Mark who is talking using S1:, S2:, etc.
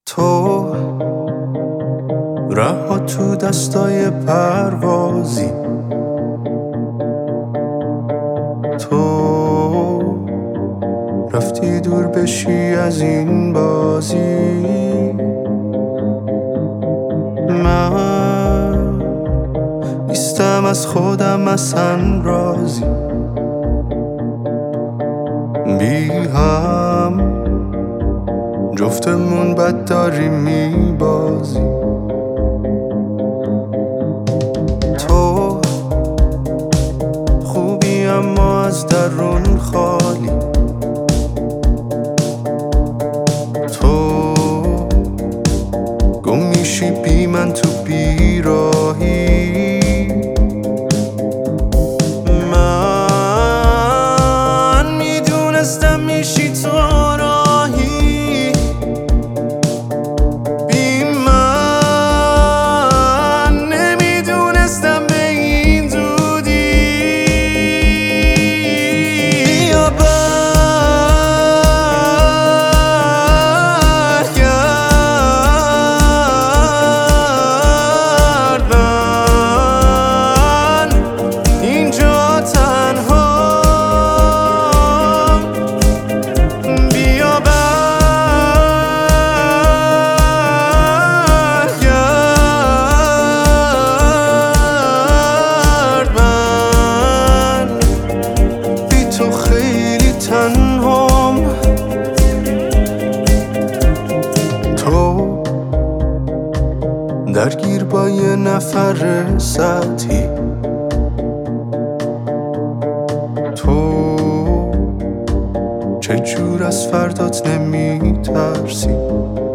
S1: تو رها تو دستای پروازی، تو رفتی دور بشی از این بازی. من نیستم از خودم اصلا راضی، بی هم جفتمون بد داری میبازی. تو خوبی اما از درون خالی، تو گم میشی بی من تو بیراهی. من میدونستم میشی تو راهی، بی من نمیدونستم به این زودی. بیا برگرد، من اینجا تنهام. بیا برگرد، من بی تو خیلی تنهام. تو درگیر با یه نفر سطحی، تو چجور از فردات نمی ترسی.